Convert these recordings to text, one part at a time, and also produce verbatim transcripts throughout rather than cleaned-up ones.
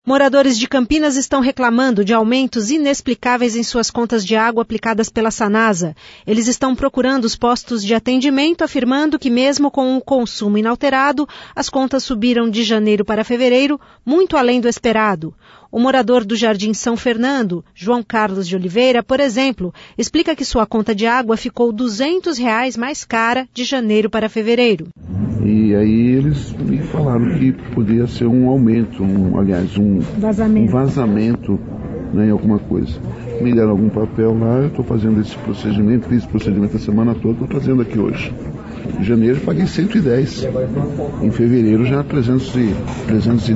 Moradores de Campinas estão reclamando de aumentos inexplicáveis em suas contas de água aplicadas pela Sanasa. Eles estão procurando os postos de atendimento, afirmando que mesmo com o consumo inalterado, as contas subiram de janeiro para fevereiro, muito além do esperado. O morador do Jardim São Fernando, João Carlos de Oliveira, por exemplo, explica que sua conta de água ficou duzentos reais mais cara de janeiro para fevereiro. E aí eles me falaram que podia ser um aumento, um, aliás, um vazamento, um vazamento né, em alguma coisa. Me deram algum papel lá, eu estou fazendo esse procedimento, fiz esse procedimento a semana toda, estou fazendo aqui hoje. Em janeiro eu paguei cento e dez, em fevereiro já trezentos e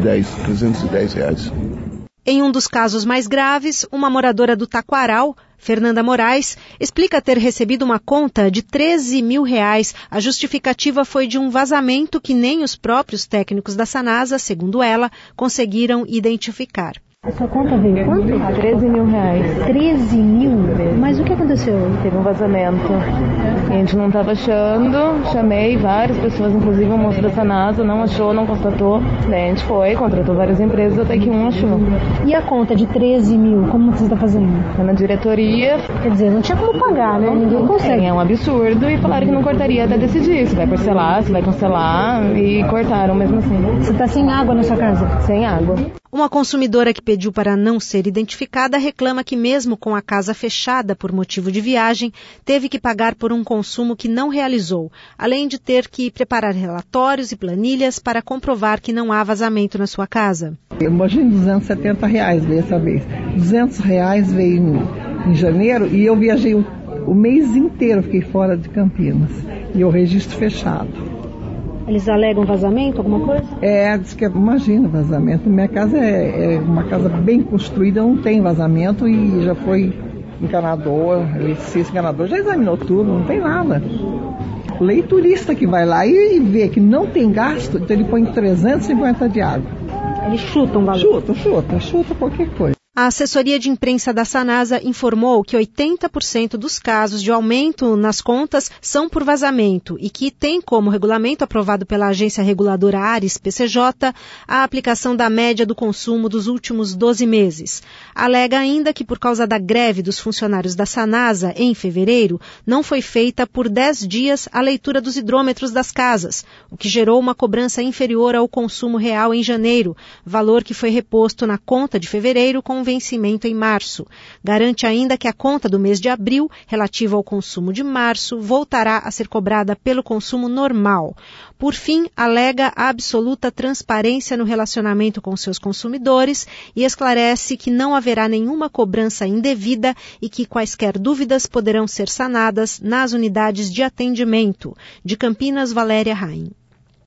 dez reais. Em um dos casos mais graves, uma moradora do Taquaral, Fernanda Moraes, explica ter recebido uma conta de treze mil reais. A justificativa foi de um vazamento que nem os próprios técnicos da Sanasa, segundo ela, conseguiram identificar. A sua conta veio quanto? treze mil reais. treze mil? Mas o que aconteceu? Teve um vazamento. A gente não estava achando, chamei várias pessoas, inclusive o moço da Sanasa, não achou, não constatou. Daí a gente foi, contratou várias empresas, até que um achou. E a conta de treze mil, como você está fazendo? Tá na diretoria. Quer dizer, não tinha como pagar, né? Ninguém consegue. É um absurdo e falaram que não cortaria até decidir se vai parcelar, se vai cancelar e cortaram mesmo assim. Você está sem água na sua casa? Sem água. Uma consumidora que pediu para não ser identificada reclama que mesmo com a casa fechada por motivo de viagem, teve que pagar por um consumo que não realizou, além de ter que preparar relatórios e planilhas para comprovar que não há vazamento na sua casa. Eu imagino duzentos e setenta reais veio essa vez. duzentos reais veio em, em janeiro e eu viajei o, o mês inteiro, fiquei fora de Campinas. E o registro fechado. Eles alegam vazamento, alguma coisa? É, diz que imagina vazamento. Minha casa é, é uma casa bem construída, não tem vazamento e já foi encanador, esse encanador já examinou tudo, não tem nada. O leiturista que vai lá e vê que não tem gasto, então ele põe trezentos e cinquenta de água. Eles chutam o valor? Chuta, chuta, chuta qualquer coisa. A assessoria de imprensa da Sanasa informou que oitenta por cento dos casos de aumento nas contas são por vazamento e que tem como regulamento aprovado pela agência reguladora Ares P C J a aplicação da média do consumo dos últimos doze meses. Alega ainda que por causa da greve dos funcionários da Sanasa em fevereiro, não foi feita por dez dias a leitura dos hidrômetros das casas, o que gerou uma cobrança inferior ao consumo real em janeiro, valor que foi reposto na conta de fevereiro com vencimento em março. Garante ainda que a conta do mês de abril, relativa ao consumo de março, voltará a ser cobrada pelo consumo normal. Por fim, alega a absoluta transparência no relacionamento com seus consumidores e esclarece que não haverá nenhuma cobrança indevida e que quaisquer dúvidas poderão ser sanadas nas unidades de atendimento. De Campinas, Valéria Raim.